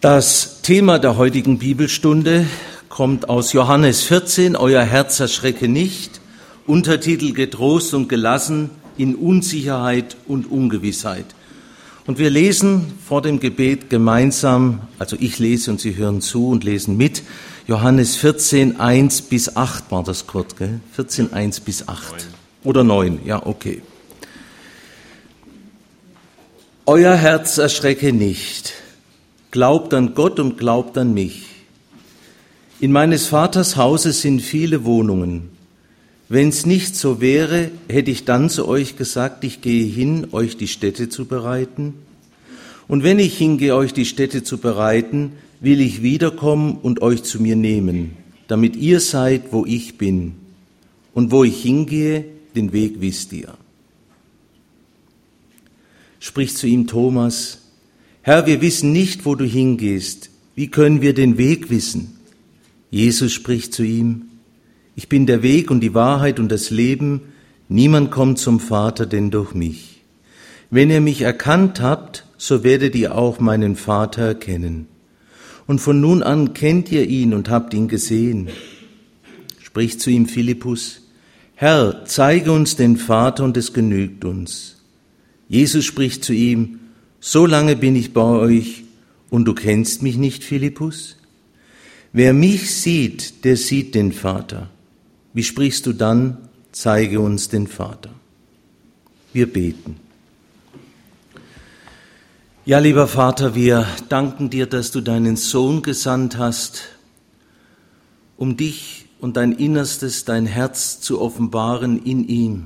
Das Thema der heutigen Bibelstunde kommt aus Johannes 14, Euer Herz erschrecke nicht, Untertitel Getrost und gelassen in Unsicherheit und Ungewissheit. Und wir lesen vor dem Gebet gemeinsam, also ich lese und Sie hören zu und lesen mit, Johannes 14, 1 bis 8 war das kurz, gell? 14, 1 bis 8. 9. Oder 9, ja, okay. Euer Herz erschrecke nicht. Glaubt an Gott und glaubt an mich. In meines Vaters Hause sind viele Wohnungen. Wenn's nicht so wäre, hätte ich dann zu euch gesagt, ich gehe hin, euch die Stätte zu bereiten. Und wenn ich hingehe, euch die Stätte zu bereiten, will ich wiederkommen und euch zu mir nehmen, damit ihr seid, wo ich bin. Und wo ich hingehe, den Weg wisst ihr. Spricht zu ihm Thomas: Herr, wir wissen nicht, wo du hingehst. Wie können wir den Weg wissen? Jesus spricht zu ihm: Ich bin der Weg und die Wahrheit und das Leben. Niemand kommt zum Vater, denn durch mich. Wenn ihr mich erkannt habt, so werdet ihr auch meinen Vater erkennen. Und von nun an kennt ihr ihn und habt ihn gesehen. Spricht zu ihm Philippus: Herr, zeige uns den Vater und es genügt uns. Jesus spricht zu ihm: So lange bin ich bei euch und du kennst mich nicht, Philippus? Wer mich sieht, der sieht den Vater. Wie sprichst du dann, zeige uns den Vater? Wir beten. Ja, lieber Vater, wir danken dir, dass du deinen Sohn gesandt hast, um dich und dein Innerstes, dein Herz zu offenbaren in ihm.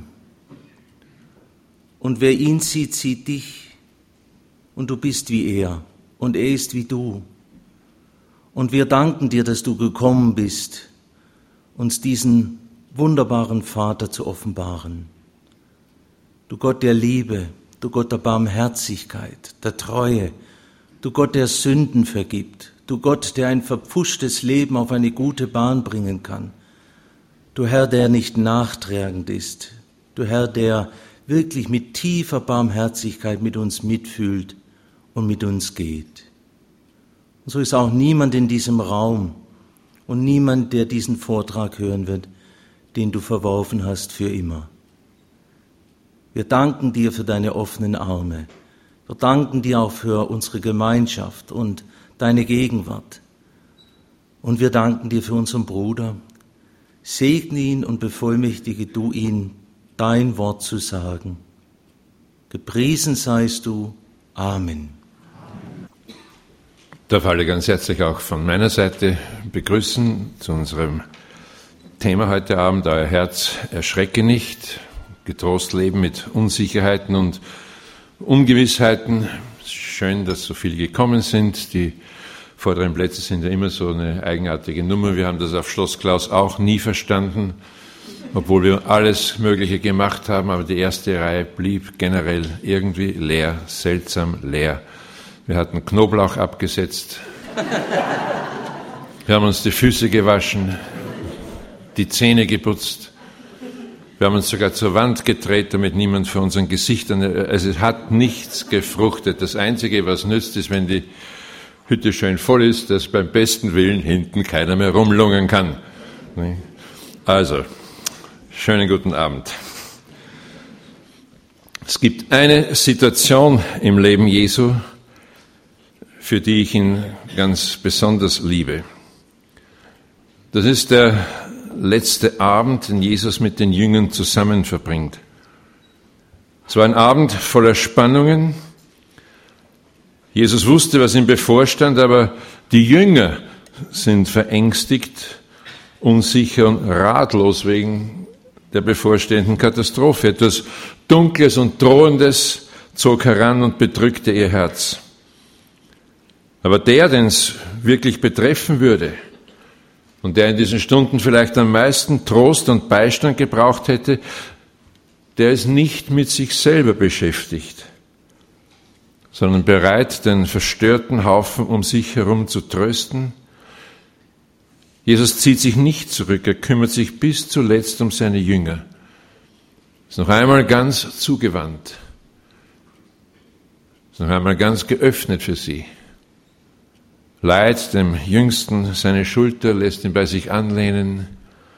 Und wer ihn sieht, sieht dich. Und du bist wie er und er ist wie du. Und wir danken dir, dass du gekommen bist, uns diesen wunderbaren Vater zu offenbaren. Du Gott der Liebe, du Gott der Barmherzigkeit, der Treue, du Gott, der Sünden vergibt, du Gott, der ein verpfuschtes Leben auf eine gute Bahn bringen kann. Du Herr, der nicht nachtragend ist, du Herr, der wirklich mit tiefer Barmherzigkeit mit uns mitfühlt und mit uns geht. Und so ist auch niemand in diesem Raum und niemand, der diesen Vortrag hören wird, den du verworfen hast für immer. Wir danken dir für deine offenen Arme. Wir danken dir auch für unsere Gemeinschaft und deine Gegenwart. Und wir danken dir für unseren Bruder. Segne ihn und bevollmächtige du ihn, dein Wort zu sagen. Gepriesen seist du. Amen. Ich darf alle ganz herzlich auch von meiner Seite begrüßen zu unserem Thema heute Abend. Euer Herz erschrecke nicht. Getrost leben mit Unsicherheiten und Ungewissheiten. Schön, dass so viele gekommen sind. Die vorderen Plätze sind ja immer so eine eigenartige Nummer. Wir haben das auf Schloss Klaus auch nie verstanden, obwohl wir alles Mögliche gemacht haben, aber die erste Reihe blieb generell irgendwie leer, seltsam leer. Wir hatten Knoblauch abgesetzt, wir haben uns die Füße gewaschen, die Zähne geputzt, wir haben uns sogar zur Wand gedreht, damit niemand vor unseren Gesichtern, also es hat nichts gefruchtet. Das Einzige, was nützt, ist, wenn die Hütte schön voll ist, dass beim besten Willen hinten keiner mehr rumlungern kann. Also, schönen guten Abend. Es gibt eine Situation im Leben Jesu, für die ich ihn ganz besonders liebe. Das ist der letzte Abend, den Jesus mit den Jüngern zusammen verbringt. Es war ein Abend voller Spannungen. Jesus wusste, was ihm bevorstand, aber die Jünger sind verängstigt, unsicher und ratlos wegen der bevorstehenden Katastrophe. Etwas Dunkles und Drohendes zog heran und bedrückte ihr Herz. Aber der, den es wirklich betreffen würde und der in diesen Stunden vielleicht am meisten Trost und Beistand gebraucht hätte, der ist nicht mit sich selber beschäftigt, sondern bereit, den verstörten Haufen um sich herum zu trösten. Jesus zieht sich nicht zurück, er kümmert sich bis zuletzt um seine Jünger. Ist noch einmal ganz zugewandt. Ist noch einmal ganz geöffnet für sie. leiht dem Jüngsten seine Schulter, lässt ihn bei sich anlehnen,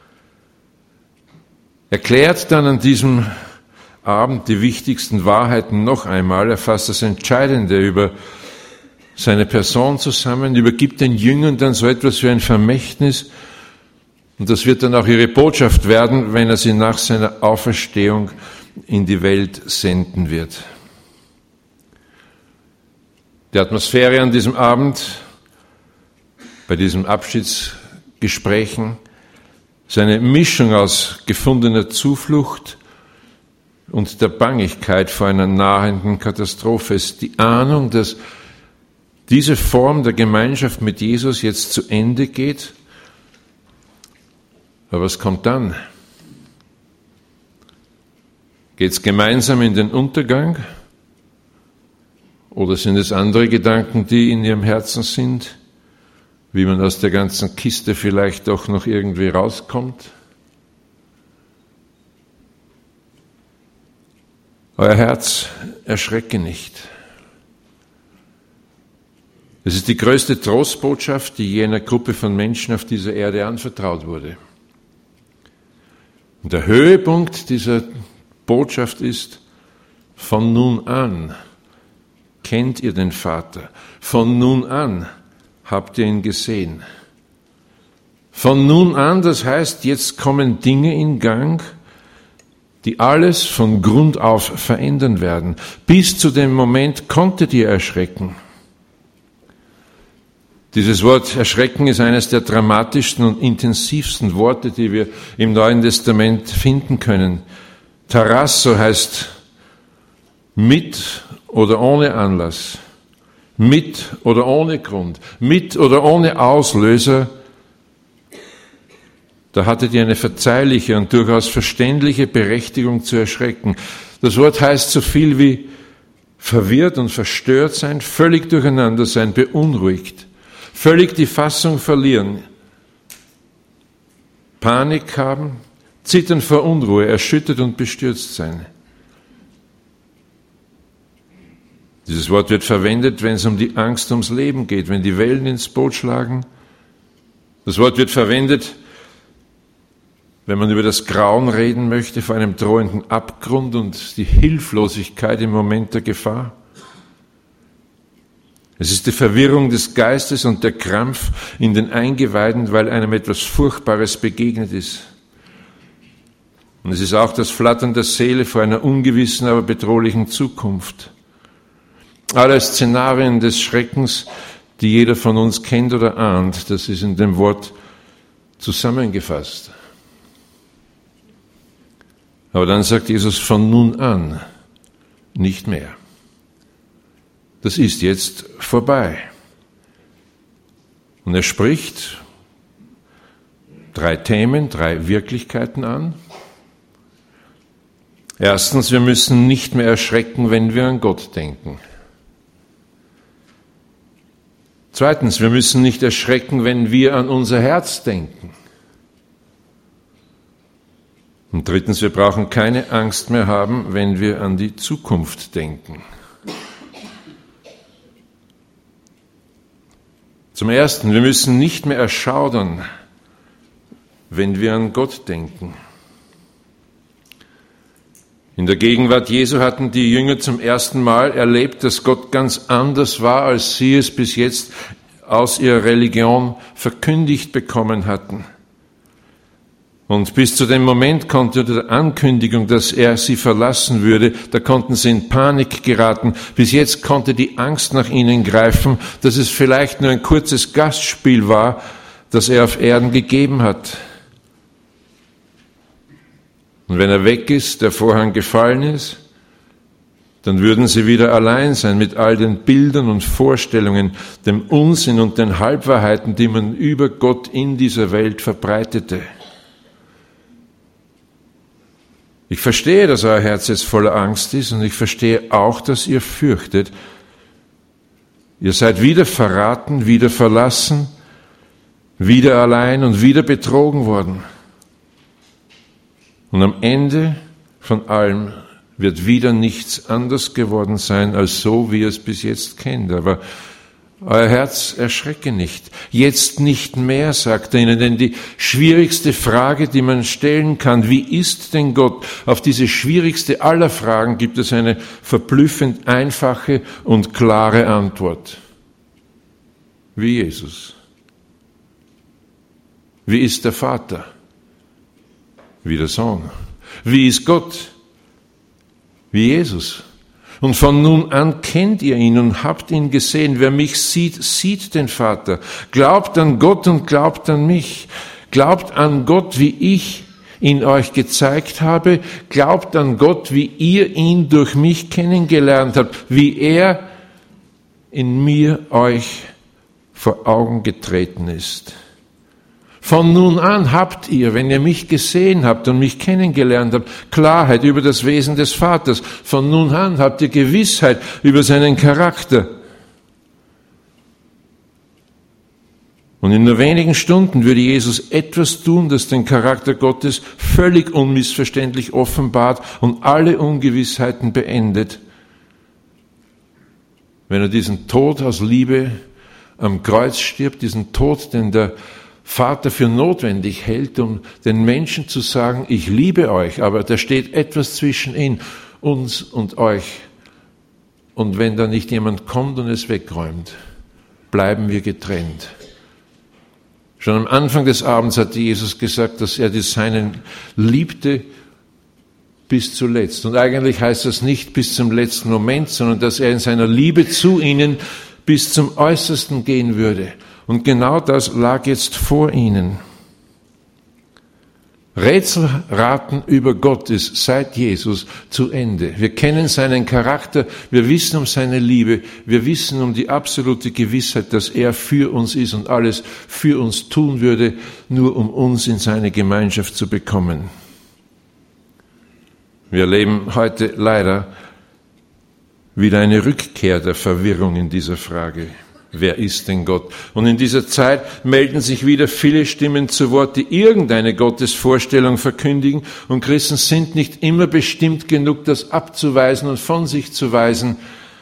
erklärt dann an diesem Abend die wichtigsten Wahrheiten noch einmal, er fasst das Entscheidende über seine Person zusammen, übergibt den Jüngern dann so etwas wie ein Vermächtnis, und das wird dann auch ihre Botschaft werden, wenn er sie nach seiner Auferstehung in die Welt senden wird. Die Atmosphäre an diesem Abend, bei diesen Abschiedsgesprächen, ist eine Mischung aus gefundener Zuflucht und der Bangigkeit vor einer nahenden Katastrophe. Es ist die Ahnung, dass diese Form der Gemeinschaft mit Jesus jetzt zu Ende geht. Aber was kommt dann? Geht es gemeinsam in den Untergang? Oder sind es andere Gedanken, die in ihrem Herzen sind, wie man aus der ganzen Kiste vielleicht doch noch irgendwie rauskommt? Euer Herz erschrecke nicht. Es ist die größte Trostbotschaft, die je einer Gruppe von Menschen auf dieser Erde anvertraut wurde. Und der Höhepunkt dieser Botschaft ist, von nun an kennt ihr den Vater. Von nun an habt ihr ihn gesehen. Von nun an, das heißt, jetzt kommen Dinge in Gang, die alles von Grund auf verändern werden. Bis zu dem Moment konntet ihr erschrecken. Dieses Wort erschrecken ist eines der dramatischsten und intensivsten Worte, die wir im Neuen Testament finden können. Tarasso heißt mit oder ohne Anlass, mit oder ohne Grund, mit oder ohne Auslöser. Da hattet ihr eine verzeihliche und durchaus verständliche Berechtigung zu erschrecken. Das Wort heißt so viel wie verwirrt und verstört sein, völlig durcheinander sein, beunruhigt. Völlig die Fassung verlieren, Panik haben, zittern vor Unruhe, erschüttert und bestürzt sein. Dieses Wort wird verwendet, wenn es um die Angst ums Leben geht, wenn die Wellen ins Boot schlagen. Das Wort wird verwendet, wenn man über das Grauen reden möchte, vor einem drohenden Abgrund und die Hilflosigkeit im Moment der Gefahr. Es ist die Verwirrung des Geistes und der Krampf in den Eingeweiden, weil einem etwas Furchtbares begegnet ist. Und es ist auch das Flattern der Seele vor einer ungewissen, aber bedrohlichen Zukunft. Alle Szenarien des Schreckens, die jeder von uns kennt oder ahnt, das ist in dem Wort zusammengefasst. Aber dann sagt Jesus von nun an nicht mehr. Das ist jetzt vorbei. Und er spricht 3 Themen, 3 Wirklichkeiten an. Erstens, wir müssen nicht mehr erschrecken, wenn wir an Gott denken. Zweitens, wir müssen nicht erschrecken, wenn wir an unser Herz denken. Und drittens, wir brauchen keine Angst mehr haben, wenn wir an die Zukunft denken. Zum Ersten, wir müssen nicht mehr erschaudern, wenn wir an Gott denken. In der Gegenwart Jesu hatten die Jünger zum ersten Mal erlebt, dass Gott ganz anders war, als sie es bis jetzt aus ihrer Religion verkündigt bekommen hatten. Und bis zu dem Moment konnte der Ankündigung, dass er sie verlassen würde, da konnten sie in Panik geraten. Bis jetzt konnte die Angst nach ihnen greifen, dass es vielleicht nur ein kurzes Gastspiel war, das er auf Erden gegeben hat. Und wenn er weg ist, der Vorhang gefallen ist, dann würden sie wieder allein sein mit all den Bildern und Vorstellungen, dem Unsinn und den Halbwahrheiten, die man über Gott in dieser Welt verbreitete. Ich verstehe, dass euer Herz jetzt voller Angst ist und ich verstehe auch, dass ihr fürchtet. Ihr seid wieder verraten, wieder verlassen, wieder allein und wieder betrogen worden. Und am Ende von allem wird wieder nichts anders geworden sein, als so, wie ihr es bis jetzt kennt. Aber Euer Herz erschrecke nicht. Jetzt nicht mehr, sagt er ihnen, denn die schwierigste Frage, die man stellen kann, wie ist denn Gott? Auf diese schwierigste aller Fragen gibt es eine verblüffend einfache und klare Antwort. Wie Jesus. Wie ist der Vater? Wie der Sohn. Wie ist Gott? Wie Jesus. Und von nun an kennt ihr ihn und habt ihn gesehen. Wer mich sieht, sieht den Vater. Glaubt an Gott und glaubt an mich. Glaubt an Gott, wie ich ihn euch gezeigt habe. Glaubt an Gott, wie ihr ihn durch mich kennengelernt habt. Wie er in mir euch vor Augen getreten ist. Von nun an habt ihr, wenn ihr mich gesehen habt und mich kennengelernt habt, Klarheit über das Wesen des Vaters. Von nun an habt ihr Gewissheit über seinen Charakter. Und in nur wenigen Stunden würde Jesus etwas tun, das den Charakter Gottes völlig unmissverständlich offenbart und alle Ungewissheiten beendet. Wenn er diesen Tod aus Liebe am Kreuz stirbt, diesen Tod, den der Vater für notwendig hält, um den Menschen zu sagen, ich liebe euch, aber da steht etwas zwischen uns und euch. Und wenn da nicht jemand kommt und es wegräumt, bleiben wir getrennt. Schon am Anfang des Abends hat Jesus gesagt, dass er die Seinen liebte bis zuletzt. Und eigentlich heißt das nicht bis zum letzten Moment, sondern dass er in seiner Liebe zu ihnen bis zum Äußersten gehen würde. Und genau das lag jetzt vor ihnen. Rätselraten über Gott ist seit Jesus zu Ende. Wir kennen seinen Charakter, wir wissen um seine Liebe, wir wissen um die absolute Gewissheit, dass er für uns ist und alles für uns tun würde, nur um uns in seine Gemeinschaft zu bekommen. Wir erleben heute leider wieder eine Rückkehr der Verwirrung in dieser Frage. Wer ist denn Gott? Und in dieser Zeit melden sich wieder viele Stimmen zu Wort, die irgendeine Gottesvorstellung verkündigen. Und Christen sind nicht immer bestimmt genug, das abzuweisen und von sich zu weisen.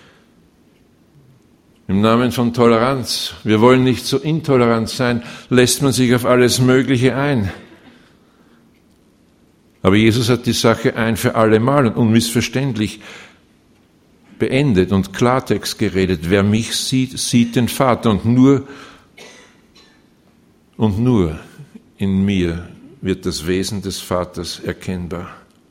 Im Namen von Toleranz. Wir wollen nicht so intolerant sein, lässt man sich auf alles Mögliche ein. Aber Jesus hat die Sache ein für alle Mal und unmissverständlich beendet und Klartext geredet. Wer mich sieht, sieht den Vater. Und nur in mir wird das Wesen des Vaters erkennbar.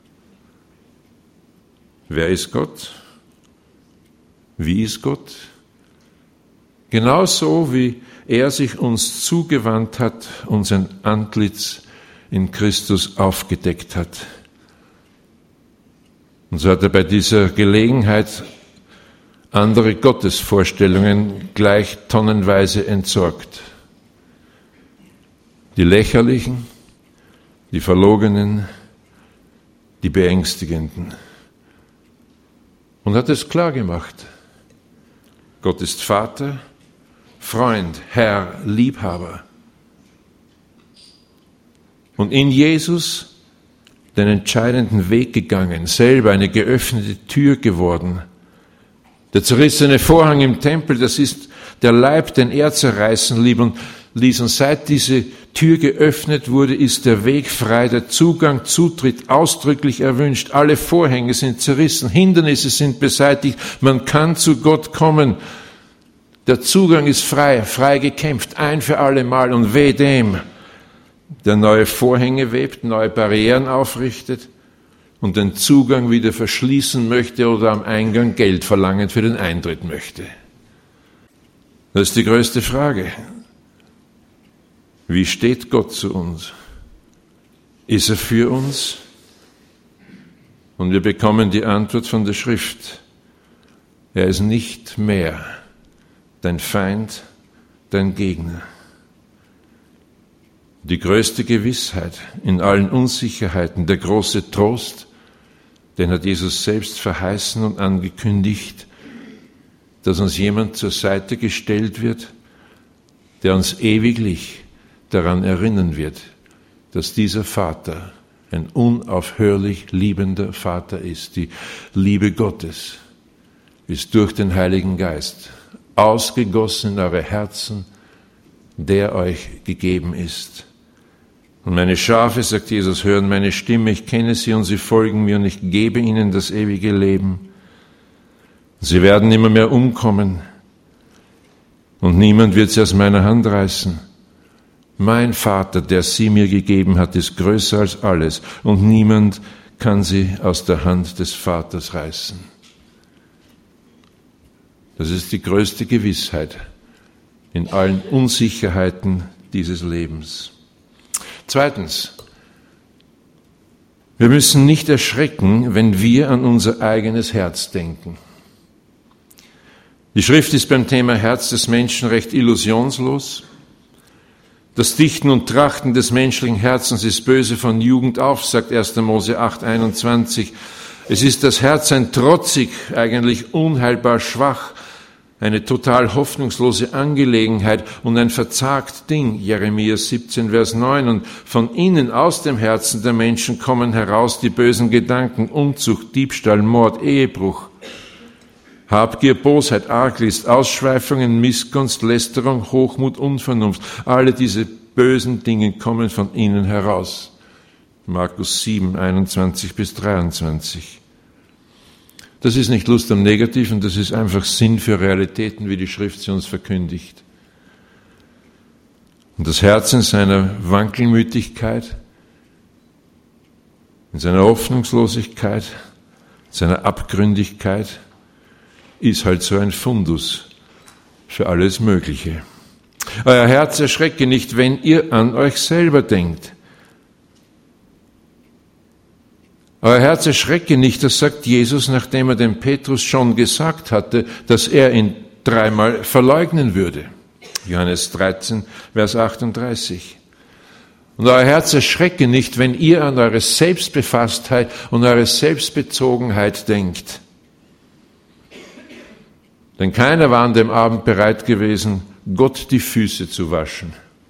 Wer ist Gott? Wie ist Gott? Genauso wie er sich uns zugewandt hat und sein Antlitz in Christus aufgedeckt hat. Und so hat er bei dieser Gelegenheit andere Gottesvorstellungen gleich tonnenweise entsorgt. Die lächerlichen, die verlogenen, die beängstigenden. Und hat es klar gemacht. Gott ist Vater, Freund, Herr, Liebhaber. Und in Jesus den entscheidenden Weg gegangen, selber eine geöffnete Tür geworden. Der zerrissene Vorhang im Tempel, das ist der Leib, den er zerreißen ließ. Und seit diese Tür geöffnet wurde, ist der Weg frei, der Zugang, Zutritt ausdrücklich erwünscht. Alle Vorhänge sind zerrissen, Hindernisse sind beseitigt, man kann zu Gott kommen. Der Zugang ist frei, frei gekämpft, ein für alle Mal. Und weh dem, der neue Vorhänge webt, neue Barrieren aufrichtet und den Zugang wieder verschließen möchte oder am Eingang Geld verlangen für den Eintritt möchte. Das ist die größte Frage. Wie steht Gott zu uns? Ist er für uns? Und wir bekommen die Antwort von der Schrift. Er ist nicht mehr dein Feind, dein Gegner. Die größte Gewissheit in allen Unsicherheiten, der große Trost, den hat Jesus selbst verheißen und angekündigt, dass uns jemand zur Seite gestellt wird, der uns ewiglich daran erinnern wird, dass dieser Vater ein unaufhörlich liebender Vater ist. Die Liebe Gottes ist durch den Heiligen Geist ausgegossen in eure Herzen, der euch gegeben ist. Und meine Schafe, sagt Jesus, hören meine Stimme, ich kenne sie und sie folgen mir und ich gebe ihnen das ewige Leben. Sie werden immer mehr umkommen und niemand wird sie aus meiner Hand reißen. Mein Vater, der sie mir gegeben hat, ist größer als alles und niemand kann sie aus der Hand des Vaters reißen. Das ist die größte Gewissheit in allen Unsicherheiten dieses Lebens. Zweitens, wir müssen nicht erschrecken, wenn wir an unser eigenes Herz denken. Die Schrift ist beim Thema Herz des Menschen recht illusionslos. Das Dichten und Trachten des menschlichen Herzens ist böse von Jugend auf, sagt 1. Mose 8,21. Es ist das Herz ein trotzig, eigentlich unheilbar schwach, eine total hoffnungslose Angelegenheit und ein verzagt Ding, Jeremia 17, Vers 9. Und von innen, aus dem Herzen der Menschen kommen heraus die bösen Gedanken, Unzucht, Diebstahl, Mord, Ehebruch, Habgier, Bosheit, Arglist, Ausschweifungen, Missgunst, Lästerung, Hochmut, Unvernunft. Alle diese bösen Dinge kommen von innen heraus. Markus 7, 21 bis 23. Das ist nicht Lust am Negativen, das ist einfach Sinn für Realitäten, wie die Schrift sie uns verkündigt. Und das Herz in seiner Wankelmütigkeit, in seiner Hoffnungslosigkeit, in seiner Abgründigkeit, ist halt so ein Fundus für alles Mögliche. Euer Herz erschrecke nicht, wenn ihr an euch selber denkt. Euer Herz erschrecke nicht, das sagt Jesus, nachdem er dem Petrus schon gesagt hatte, dass er ihn 3-mal verleugnen würde. Johannes 13, Vers 38. Und euer Herz erschrecke nicht, wenn ihr an eure Selbstbefasstheit und eure Selbstbezogenheit denkt. Denn keiner war an dem Abend bereit gewesen, Gott die Füße zu waschen.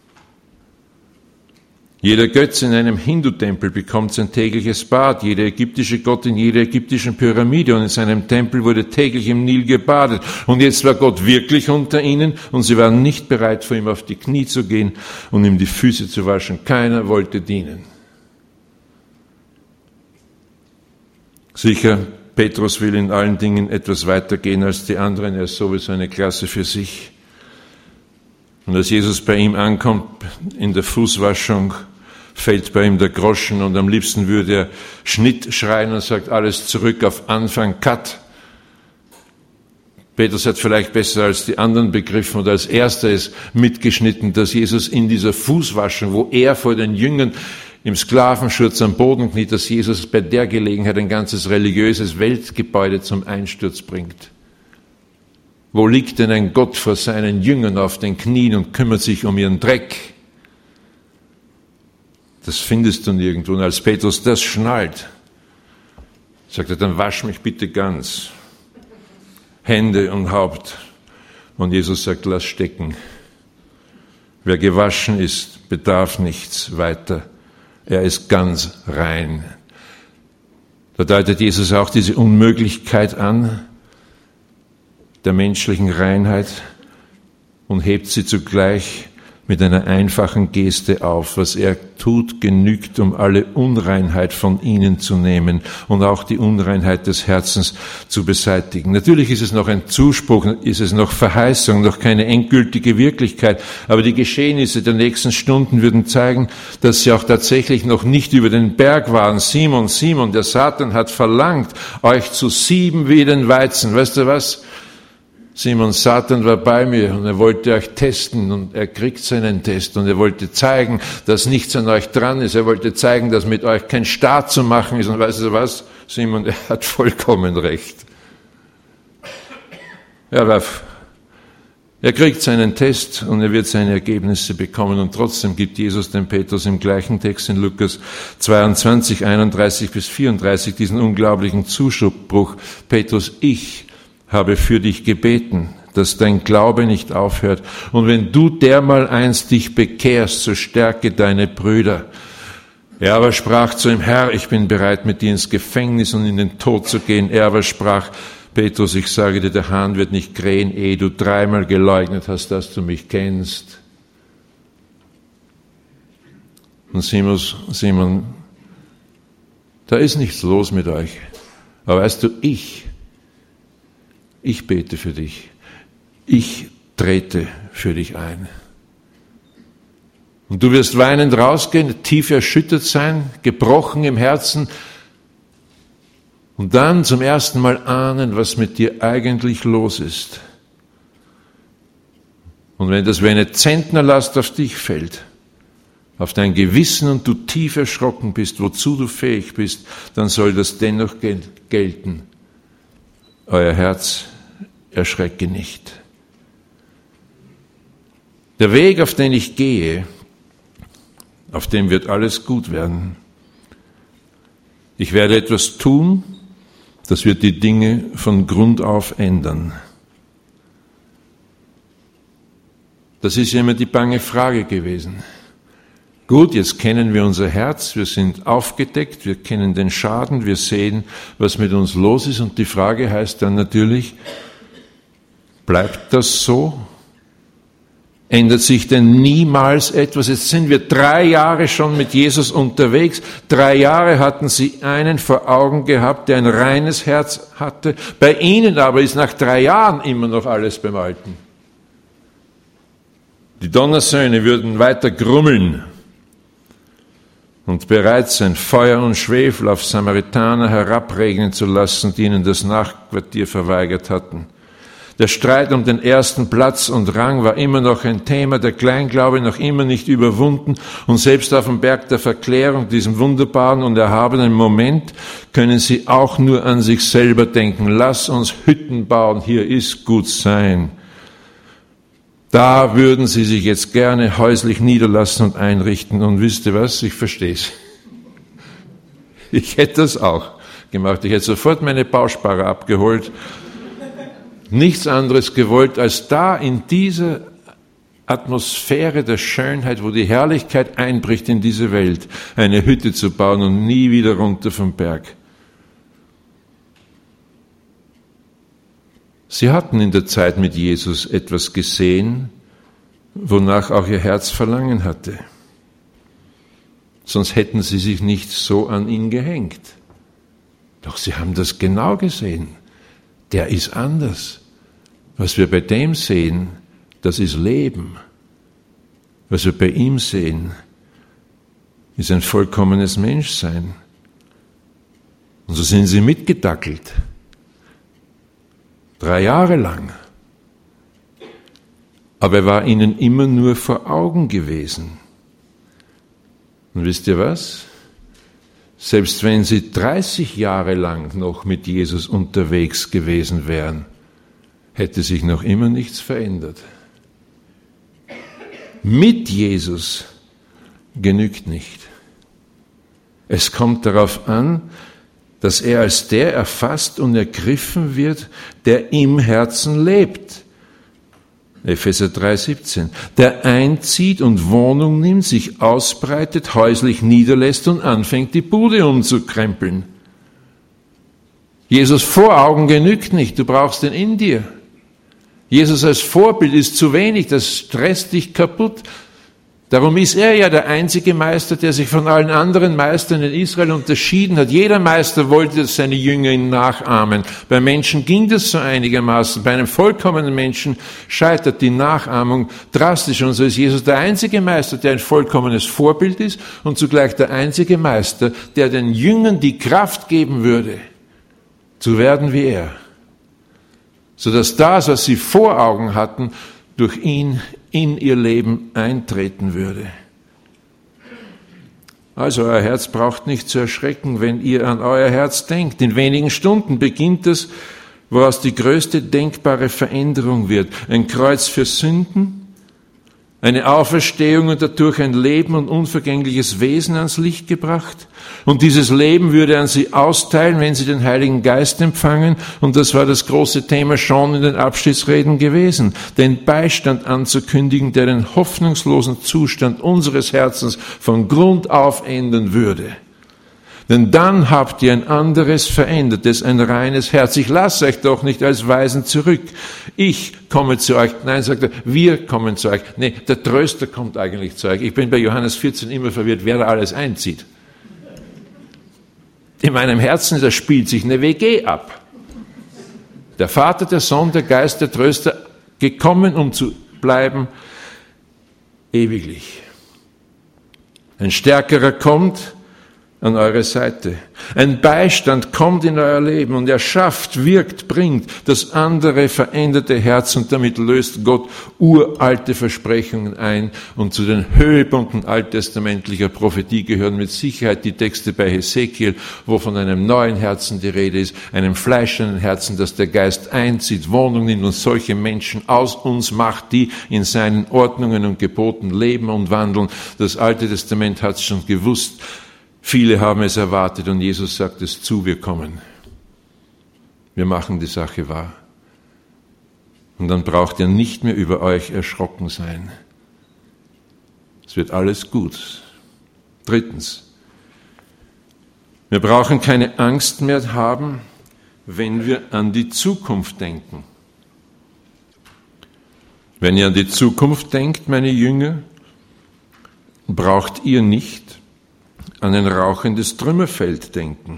Jeder Götze in einem Hindu-Tempel bekommt sein tägliches Bad, jeder ägyptische Gott in jeder ägyptischen Pyramide und in seinem Tempel wurde täglich im Nil gebadet. Und jetzt war Gott wirklich unter ihnen und sie waren nicht bereit, vor ihm auf die Knie zu gehen und ihm die Füße zu waschen. Keiner wollte dienen. Sicher, Petrus will in allen Dingen etwas weiter gehen als die anderen, er ist sowieso eine Klasse für sich. Und als Jesus bei ihm ankommt in der Fußwaschung, fällt bei ihm der Groschen und am liebsten würde er Schnitt schreien und sagt, alles zurück auf Anfang, Cut. Petrus hat vielleicht besser als die anderen begriffen oder als erster ist mitgeschnitten, dass Jesus in dieser Fußwaschung, wo er vor den Jüngern im Sklavenschurz am Boden kniet, dass Jesus bei der Gelegenheit ein ganzes religiöses Weltgebäude zum Einsturz bringt. Wo liegt denn ein Gott vor seinen Jüngern auf den Knien und kümmert sich um ihren Dreck? Das findest du nirgendwo. Und als Petrus das schnallt, sagt er, dann wasch mich bitte ganz. Hände und Haupt. Und Jesus sagt, lass stecken. Wer gewaschen ist, bedarf nichts weiter. Er ist ganz rein. Da deutet Jesus auch diese Unmöglichkeit an, der menschlichen Reinheit und hebt sie zugleich mit einer einfachen Geste auf. Was er tut, genügt, um alle Unreinheit von ihnen zu nehmen und auch die Unreinheit des Herzens zu beseitigen. Natürlich ist es noch ein Zuspruch, ist es noch Verheißung, noch keine endgültige Wirklichkeit, aber die Geschehnisse der nächsten Stunden würden zeigen, dass sie auch tatsächlich noch nicht über den Berg waren. Simon, Simon, der Satan hat verlangt, euch zu sieben wie den Weizen. Weißt du was? Simon, Satan war bei mir und er wollte euch testen und er kriegt seinen Test und er wollte zeigen, dass nichts an euch dran ist. Er wollte zeigen, dass mit euch kein Staat zu machen ist. Und weißt du was? Simon, er hat vollkommen recht. Er kriegt seinen Test und er wird seine Ergebnisse bekommen und trotzdem gibt Jesus dem Petrus im gleichen Text in Lukas 22, 31 bis 34 diesen unglaublichen Zuspruch. Petrus, ich habe für dich gebeten, dass dein Glaube nicht aufhört. Und wenn du dermaleinst dich bekehrst, so stärke deine Brüder. Er aber sprach zu ihm, Herr, ich bin bereit, mit dir ins Gefängnis und in den Tod zu gehen. Er aber sprach, Petrus, ich sage dir, der Hahn wird nicht krähen, ehe du 3-mal geleugnet hast, dass du mich kennst. Und Simon, da ist nichts los mit euch. Aber weißt du, ich bete für dich. Ich trete für dich ein. Und du wirst weinend rausgehen, tief erschüttert sein, gebrochen im Herzen und dann zum ersten Mal ahnen, was mit dir eigentlich los ist. Und wenn das wie eine Zentnerlast auf dich fällt, auf dein Gewissen und du tief erschrocken bist, wozu du fähig bist, dann soll das dennoch gelten. Euer Herz erschrecke nicht. Der Weg, auf den ich gehe, auf dem wird alles gut werden. Ich werde etwas tun, das wird die Dinge von Grund auf ändern. Das ist ja immer die bange Frage gewesen. Gut, jetzt kennen wir unser Herz, wir sind aufgedeckt, wir kennen den Schaden, wir sehen, was mit uns los ist und die Frage heißt dann natürlich, bleibt das so? Ändert sich denn niemals etwas? Jetzt sind wir 3 Jahre schon mit Jesus unterwegs. 3 Jahre hatten sie einen vor Augen gehabt, der ein reines Herz hatte. Bei ihnen aber ist nach 3 Jahren immer noch alles beim Alten. Die Donnersöhne würden weiter grummeln und bereit sein, Feuer und Schwefel auf Samaritaner herabregnen zu lassen, die ihnen das Nachquartier verweigert hatten. Der Streit um den ersten Platz und Rang war immer noch ein Thema, der Kleinglaube noch immer nicht überwunden und selbst auf dem Berg der Verklärung, diesem wunderbaren und erhabenen Moment, können sie auch nur an sich selber denken. Lass uns Hütten bauen, hier ist gut sein. Da würden sie sich jetzt gerne häuslich niederlassen und einrichten und wisst ihr was, ich verstehe es. Ich hätte das auch gemacht, ich hätte sofort meine Bausparer abgeholt, nichts anderes gewollt, als da in dieser Atmosphäre der Schönheit, wo die Herrlichkeit einbricht in diese Welt, eine Hütte zu bauen und nie wieder runter vom Berg. Sie hatten in der Zeit mit Jesus etwas gesehen, wonach auch ihr Herz Verlangen hatte. Sonst hätten sie sich nicht so an ihn gehängt. Doch sie haben das genau gesehen. Der ist anders. Was wir bei dem sehen, das ist Leben. Was wir bei ihm sehen, ist ein vollkommenes Menschsein. Und so sind sie mitgedackelt. 3 Jahre lang. Aber er war ihnen immer nur vor Augen gewesen. Und wisst ihr was? Selbst wenn sie 30 Jahre lang noch mit Jesus unterwegs gewesen wären, hätte sich noch immer nichts verändert. Mit Jesus genügt nicht. Es kommt darauf an, dass er als der erfasst und ergriffen wird, der im Herzen lebt. Epheser 3,17. Der einzieht und Wohnung nimmt, sich ausbreitet, häuslich niederlässt und anfängt, die Bude umzukrempeln. Jesus vor Augen genügt nicht, du brauchst den in dir. Jesus als Vorbild ist zu wenig, das stresst dich kaputt. Darum ist er ja der einzige Meister, der sich von allen anderen Meistern in Israel unterschieden hat. Jeder Meister wollte, dass seine Jünger ihn nachahmen. Bei Menschen ging das so einigermaßen. Bei einem vollkommenen Menschen scheitert die Nachahmung drastisch. Und so ist Jesus der einzige Meister, der ein vollkommenes Vorbild ist und zugleich der einzige Meister, der den Jüngern die Kraft geben würde, zu werden wie er. Sodass das, was sie vor Augen hatten, durch ihn in ihr Leben eintreten würde. Also euer Herz braucht nicht zu erschrecken, wenn ihr an euer Herz denkt. In wenigen Stunden beginnt es, woraus die größte denkbare Veränderung wird. Ein Kreuz für Sünden, eine Auferstehung und dadurch ein Leben und unvergängliches Wesen ans Licht gebracht. Und dieses Leben würde an sie austeilen, wenn sie den Heiligen Geist empfangen. Und das war das große Thema schon in den Abschiedsreden gewesen. Den Beistand anzukündigen, der den hoffnungslosen Zustand unseres Herzens von Grund auf ändern würde. Denn dann habt ihr ein anderes, verändertes, ein reines Herz. Ich lasse euch doch nicht als Weisen zurück. Ich komme zu euch. Nein, sagt er, wir kommen zu euch. Nee, der Tröster kommt eigentlich zu euch. Ich bin bei Johannes 14 immer verwirrt, wer da alles einzieht. In meinem Herzen, da spielt sich eine WG ab. Der Vater, der Sohn, der Geist, der Tröster, gekommen, um zu bleiben, ewiglich. Ein Stärkerer kommt an eure Seite. Ein Beistand kommt in euer Leben und er schafft, wirkt, bringt das andere veränderte Herz und damit löst Gott uralte Versprechungen ein. Und zu den Höhepunkten alttestamentlicher Prophetie gehören mit Sicherheit die Texte bei Hesekiel, wo von einem neuen Herzen die Rede ist, einem fleischenden Herzen, das der Geist einzieht, Wohnung nimmt und solche Menschen aus uns macht, die in seinen Ordnungen und Geboten leben und wandeln. Das Alte Testament hat es schon gewusst. Viele haben es erwartet und Jesus sagt es zu, wir kommen. Wir machen die Sache wahr. Und dann braucht ihr nicht mehr über euch erschrocken sein. Es wird alles gut. Drittens, wir brauchen keine Angst mehr haben, wenn wir an die Zukunft denken. Wenn ihr an die Zukunft denkt, meine Jünger, braucht ihr nicht an ein rauchendes Trümmerfeld denken.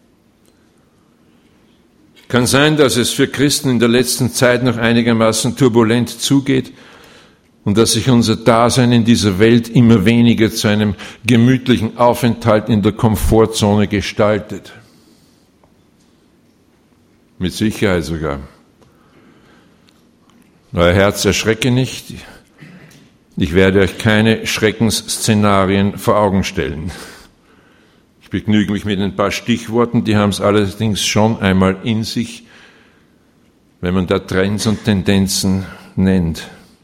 Kann sein, dass es für Christen in der letzten Zeit noch einigermaßen turbulent zugeht und dass sich unser Dasein in dieser Welt immer weniger zu einem gemütlichen Aufenthalt in der Komfortzone gestaltet. Mit Sicherheit sogar. Euer Herz erschrecke nicht. Ich werde euch keine Schreckensszenarien vor Augen stellen. Ich begnüge mich mit ein paar Stichworten, die haben es allerdings schon einmal in sich, wenn man da Trends und Tendenzen nennt.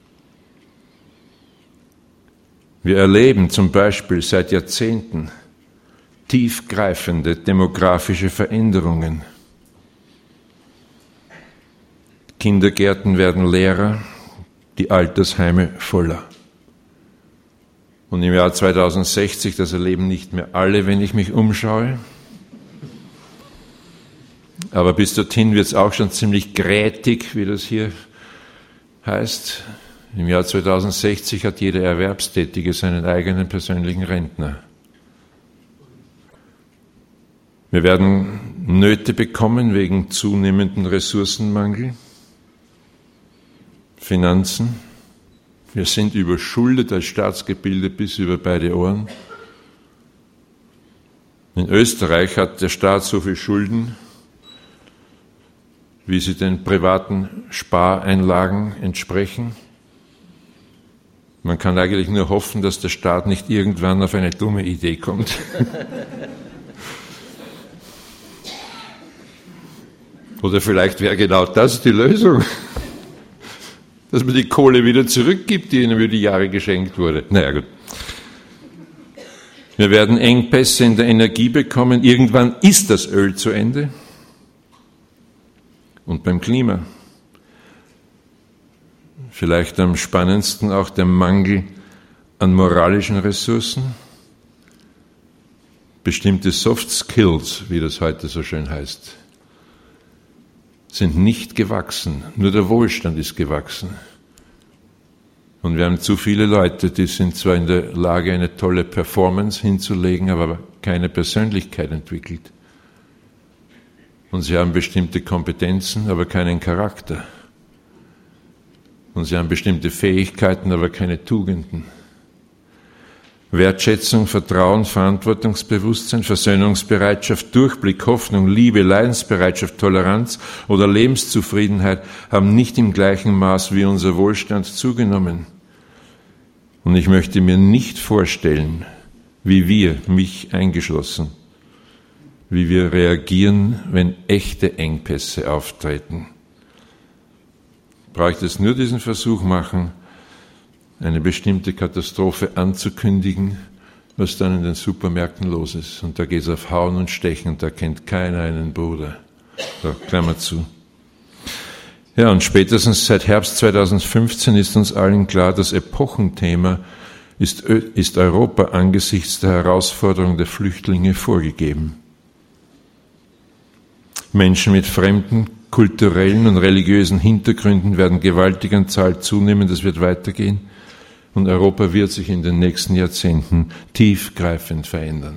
Wir erleben zum Beispiel seit Jahrzehnten tiefgreifende demografische Veränderungen. Kindergärten werden leerer, die Altersheime voller. Und im Jahr 2060, das erleben nicht mehr alle, wenn ich mich umschaue. Aber bis dorthin wird es auch schon ziemlich grätig, wie das hier heißt. Im Jahr 2060 hat jeder Erwerbstätige seinen eigenen persönlichen Rentner. Wir werden Nöte bekommen wegen zunehmenden Ressourcenmangel, Finanzen. Wir sind überschuldet als Staatsgebilde bis über beide Ohren. In Österreich hat der Staat so viel Schulden, wie sie den privaten Spareinlagen entsprechen. Man kann eigentlich nur hoffen, dass der Staat nicht irgendwann auf eine dumme Idee kommt. Oder vielleicht wäre genau das die Lösung. Dass man die Kohle wieder zurückgibt, die ihnen über die Jahre geschenkt wurde. Naja, gut. Wir werden Engpässe in der Energie bekommen. Irgendwann ist das Öl zu Ende. Und beim Klima. Vielleicht am spannendsten auch der Mangel an moralischen Ressourcen. Bestimmte Soft Skills, wie das heute so schön heißt, sind nicht gewachsen. Nur der Wohlstand ist gewachsen. Und wir haben zu viele Leute, die sind zwar in der Lage, eine tolle Performance hinzulegen, aber keine Persönlichkeit entwickelt. Und sie haben bestimmte Kompetenzen, aber keinen Charakter. Und sie haben bestimmte Fähigkeiten, aber keine Tugenden. Wertschätzung, Vertrauen, Verantwortungsbewusstsein, Versöhnungsbereitschaft, Durchblick, Hoffnung, Liebe, Leidensbereitschaft, Toleranz oder Lebenszufriedenheit haben nicht im gleichen Maß wie unser Wohlstand zugenommen. Und ich möchte mir nicht vorstellen, wie wir, mich eingeschlossen, wie wir reagieren, wenn echte Engpässe auftreten. Brauche ich das nur diesen Versuch machen, eine bestimmte Katastrophe anzukündigen, was dann in den Supermärkten los ist. Und da geht es auf Hauen und Stechen und da kennt keiner einen Bruder. So, Klammer zu. Ja, und spätestens seit Herbst 2015 ist uns allen klar, das Epochenthema ist Europa angesichts der Herausforderung der Flüchtlinge vorgegeben. Menschen mit fremden kulturellen und religiösen Hintergründen werden gewaltig an Zahl zunehmen, das wird weitergehen und Europa wird sich in den nächsten Jahrzehnten tiefgreifend verändern.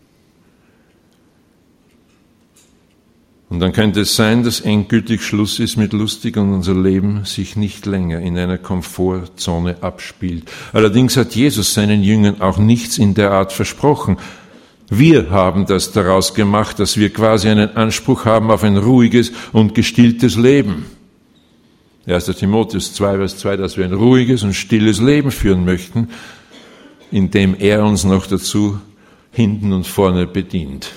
Und dann könnte es sein, dass endgültig Schluss ist mit lustig und unser Leben sich nicht länger in einer Komfortzone abspielt. Allerdings hat Jesus seinen Jüngern auch nichts in der Art versprochen. Wir haben das daraus gemacht, dass wir quasi einen Anspruch haben auf ein ruhiges und gestilltes Leben. 1. Timotheus 2, Vers 2, dass wir ein ruhiges und stilles Leben führen möchten, indem er uns noch dazu hinten und vorne bedient.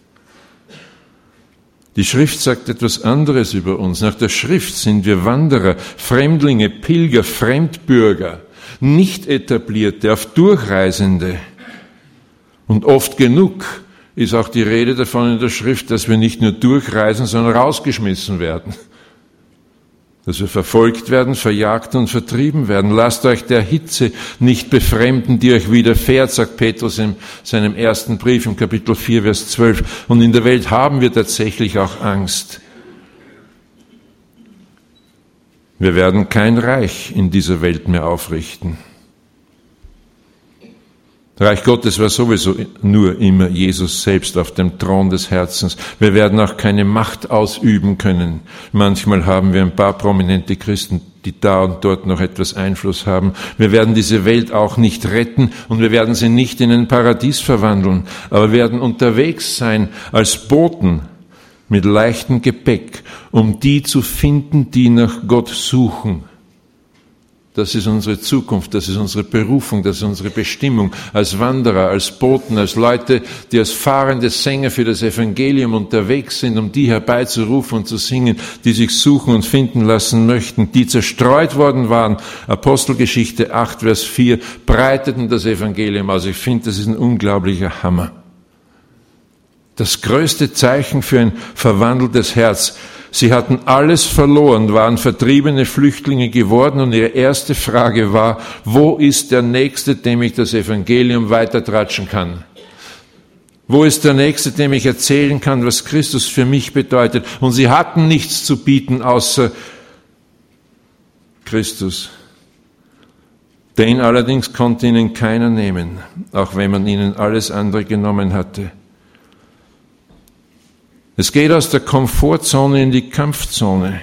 Die Schrift sagt etwas anderes über uns. Nach der Schrift sind wir Wanderer, Fremdlinge, Pilger, Fremdbürger, nicht etablierte, auf Durchreisende. Und oft genug ist auch die Rede davon in der Schrift, dass wir nicht nur durchreisen, sondern rausgeschmissen werden. Dass wir verfolgt werden, verjagt und vertrieben werden. Lasst euch der Hitze nicht befremden, die euch widerfährt, sagt Petrus in seinem ersten Brief im Kapitel 4, Vers 12. Und in der Welt haben wir tatsächlich auch Angst. Wir werden kein Reich in dieser Welt mehr aufrichten. Reich Gottes war sowieso nur immer Jesus selbst auf dem Thron des Herzens. Wir werden auch keine Macht ausüben können. Manchmal haben wir ein paar prominente Christen, die da und dort noch etwas Einfluss haben. Wir werden diese Welt auch nicht retten und wir werden sie nicht in ein Paradies verwandeln. Aber wir werden unterwegs sein als Boten mit leichtem Gepäck, um die zu finden, die nach Gott suchen. Das ist unsere Zukunft, das ist unsere Berufung, das ist unsere Bestimmung als Wanderer, als Boten, als Leute, die als fahrende Sänger für das Evangelium unterwegs sind, um die herbeizurufen und zu singen, die sich suchen und finden lassen möchten, die zerstreut worden waren. Apostelgeschichte 8, Vers 4, breiteten das Evangelium aus. Ich finde, das ist ein unglaublicher Hammer. Das größte Zeichen für ein verwandeltes Herz. Sie hatten alles verloren, waren vertriebene Flüchtlinge geworden und ihre erste Frage war, wo ist der Nächste, dem ich das Evangelium weitertratschen kann? Wo ist der Nächste, dem ich erzählen kann, was Christus für mich bedeutet? Und sie hatten nichts zu bieten, außer Christus. Den allerdings konnte ihnen keiner nehmen, auch wenn man ihnen alles andere genommen hatte. Es geht aus der Komfortzone in die Kampfzone.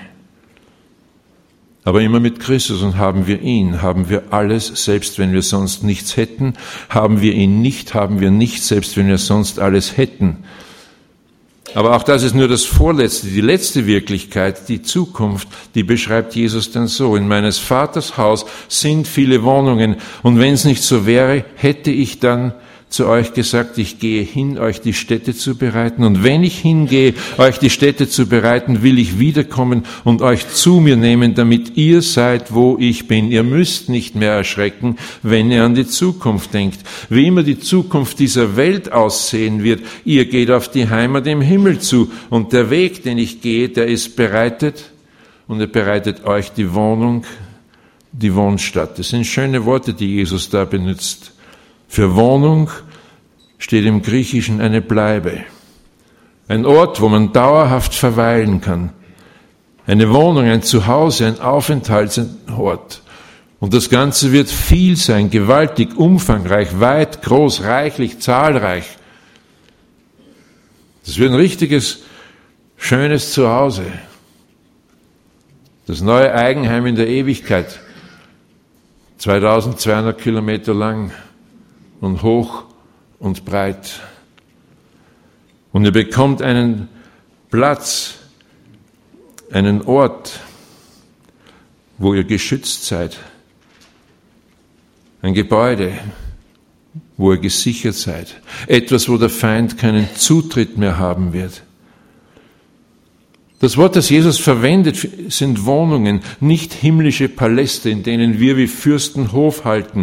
Aber immer mit Christus und haben wir ihn, haben wir alles, selbst wenn wir sonst nichts hätten, haben wir ihn nicht, haben wir nichts, selbst wenn wir sonst alles hätten. Aber auch das ist nur das Vorletzte, die letzte Wirklichkeit, die Zukunft, die beschreibt Jesus dann so. In meines Vaters Haus sind viele Wohnungen und wenn es nicht so wäre, hätte ich dann zu euch gesagt, ich gehe hin, euch die Stätte zu bereiten. Und wenn ich hingehe, euch die Stätte zu bereiten, will ich wiederkommen und euch zu mir nehmen, damit ihr seid, wo ich bin. Ihr müsst nicht mehr erschrecken, wenn ihr an die Zukunft denkt. Wie immer die Zukunft dieser Welt aussehen wird, ihr geht auf die Heimat im Himmel zu. Und der Weg, den ich gehe, der ist bereitet und er bereitet euch die Wohnung, die Wohnstatt. Das sind schöne Worte, die Jesus da benutzt. Für Wohnung steht im Griechischen eine Bleibe. Ein Ort, wo man dauerhaft verweilen kann. Eine Wohnung, ein Zuhause, ein Aufenthaltsort. Und das Ganze wird viel sein, gewaltig, umfangreich, weit, groß, reichlich, zahlreich. Das wird ein richtiges, schönes Zuhause. Das neue Eigenheim in der Ewigkeit. 2200 Kilometer lang. Und hoch und breit. Und ihr bekommt einen Platz, einen Ort, wo ihr geschützt seid. Ein Gebäude, wo ihr gesichert seid. Etwas, wo der Feind keinen Zutritt mehr haben wird. Das Wort, das Jesus verwendet, sind Wohnungen, nicht himmlische Paläste, in denen wir wie Fürsten Hof halten.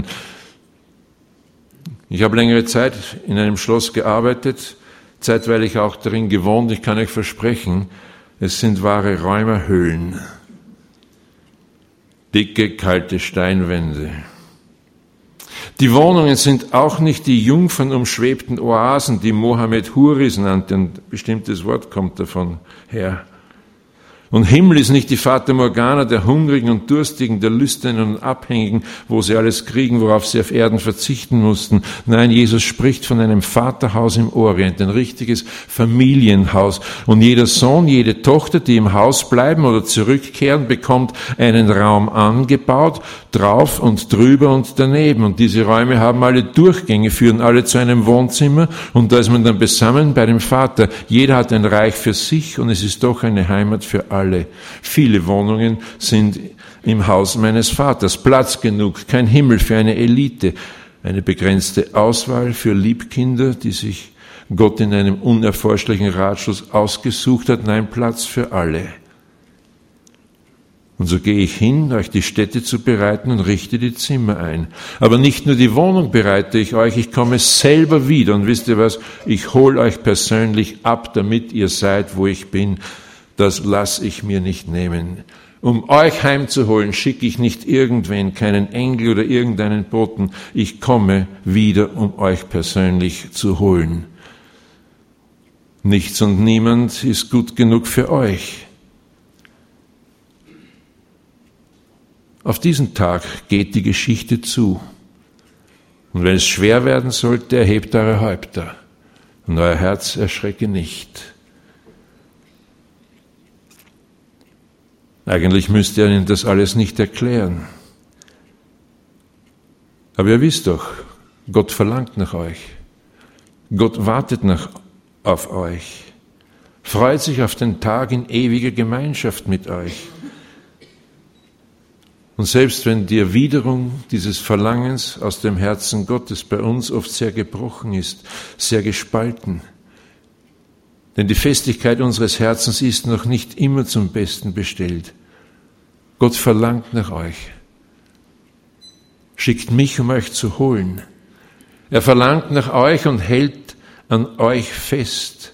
Ich habe längere Zeit in einem Schloss gearbeitet, zeitweilig auch darin gewohnt. Ich kann euch versprechen, es sind wahre Räumerhöhlen. Dicke, kalte Steinwände. Die Wohnungen sind auch nicht die jungfernumschwebten Oasen, die Mohammed Huris nannte. Ein bestimmtes Wort kommt davon her. Und Himmel ist nicht die Fata Morgana der Hungrigen und Durstigen, der Lüsternen und Abhängigen, wo sie alles kriegen, worauf sie auf Erden verzichten mussten. Nein, Jesus spricht von einem Vaterhaus im Orient, ein richtiges Familienhaus. Und jeder Sohn, jede Tochter, die im Haus bleiben oder zurückkehren, bekommt einen Raum angebaut, drauf und drüber und daneben. Und diese Räume haben alle Durchgänge, führen alle zu einem Wohnzimmer. Und da ist man dann beisammen bei dem Vater. Jeder hat ein Reich für sich und es ist doch eine Heimat für alle. Viele Wohnungen sind im Haus meines Vaters. Platz genug, kein Himmel für eine Elite. Eine begrenzte Auswahl für Liebkinder, die sich Gott in einem unerforschlichen Ratschluss ausgesucht hat. Nein, Platz für alle. Und so gehe ich hin, euch die Stätte zu bereiten und richte die Zimmer ein. Aber nicht nur die Wohnung bereite ich euch, ich komme selber wieder. Und wisst ihr was? Ich hole euch persönlich ab, damit ihr seid, wo ich bin. Das lasse ich mir nicht nehmen. Um euch heimzuholen, schicke ich nicht irgendwen, keinen Engel oder irgendeinen Boten. Ich komme wieder, um euch persönlich zu holen. Nichts und niemand ist gut genug für euch. Auf diesen Tag geht die Geschichte zu. Und wenn es schwer werden sollte, erhebt eure Häupter. Und euer Herz erschrecke nicht. Eigentlich müsste er Ihnen das alles nicht erklären. Aber ihr wisst doch, Gott verlangt nach euch. Gott wartet auf euch. Freut sich auf den Tag in ewiger Gemeinschaft mit euch. Und selbst wenn die Erwiderung dieses Verlangens aus dem Herzen Gottes bei uns oft sehr gebrochen ist, sehr gespalten, denn die Festigkeit unseres Herzens ist noch nicht immer zum Besten bestellt. Gott verlangt nach euch, schickt mich, um euch zu holen. Er verlangt nach euch und hält an euch fest.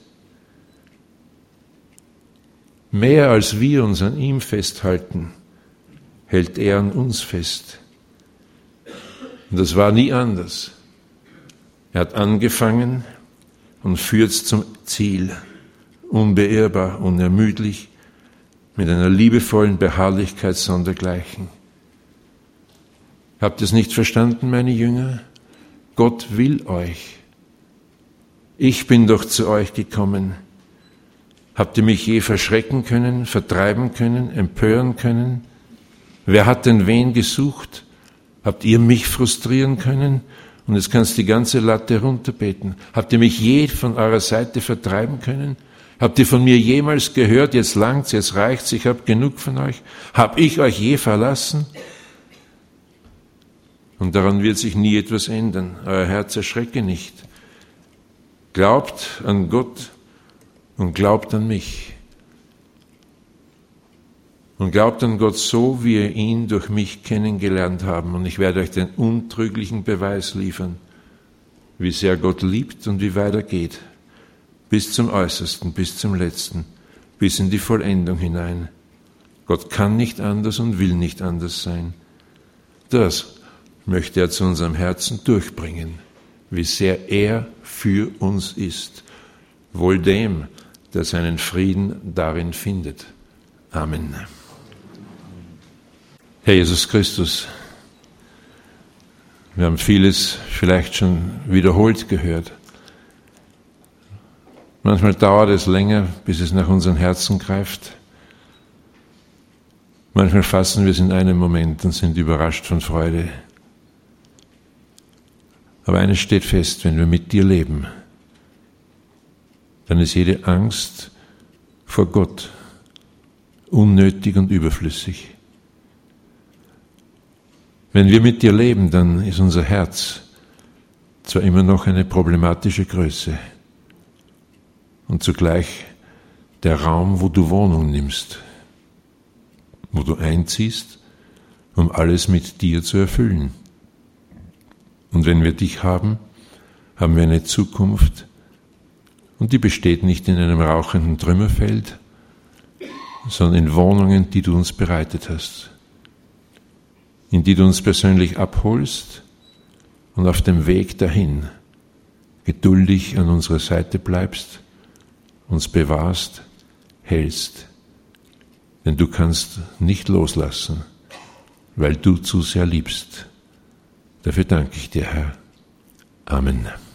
Mehr als wir uns an ihm festhalten, hält er an uns fest. Und das war nie anders. Er hat angefangen und führt zum Ziel. Unbeirrbar, unermüdlich, mit einer liebevollen Beharrlichkeit sondergleichen. Habt ihr es nicht verstanden, meine Jünger? Gott will euch. Ich bin doch zu euch gekommen. Habt ihr mich je verschrecken können, vertreiben können, empören können? Wer hat denn wen gesucht? Habt ihr mich frustrieren können? Und jetzt kannst du die ganze Latte runterbeten. Habt ihr mich je von eurer Seite vertreiben können? Habt ihr von mir jemals gehört, jetzt langt's, jetzt reicht's, ich habe genug von euch? Hab ich euch je verlassen? Und daran wird sich nie etwas ändern. Euer Herz erschrecke nicht. Glaubt an Gott und glaubt an mich. Und glaubt an Gott so, wie ihr ihn durch mich kennengelernt haben. Und ich werde euch den untrüglichen Beweis liefern, wie sehr Gott liebt und wie weit er geht. Bis zum Äußersten, bis zum Letzten, bis in die Vollendung hinein. Gott kann nicht anders und will nicht anders sein. Das möchte er zu unserem Herzen durchbringen, wie sehr er für uns ist. Wohl dem, der seinen Frieden darin findet. Amen. Herr Jesus Christus, wir haben vieles vielleicht schon wiederholt gehört. Manchmal dauert es länger, bis es nach unseren Herzen greift. Manchmal fassen wir es in einem Moment und sind überrascht von Freude. Aber eines steht fest, wenn wir mit dir leben, dann ist jede Angst vor Gott unnötig und überflüssig. Wenn wir mit dir leben, dann ist unser Herz zwar immer noch eine problematische Größe und zugleich der Raum, wo du Wohnung nimmst, wo du einziehst, um alles mit dir zu erfüllen. Und wenn wir dich haben, haben wir eine Zukunft, und die besteht nicht in einem rauchenden Trümmerfeld, sondern in Wohnungen, die du uns bereitet hast, in die du uns persönlich abholst und auf dem Weg dahin geduldig an unserer Seite bleibst, uns bewahrst, hältst. Denn du kannst nicht loslassen, weil du zu sehr liebst. Dafür danke ich dir, Herr. Amen.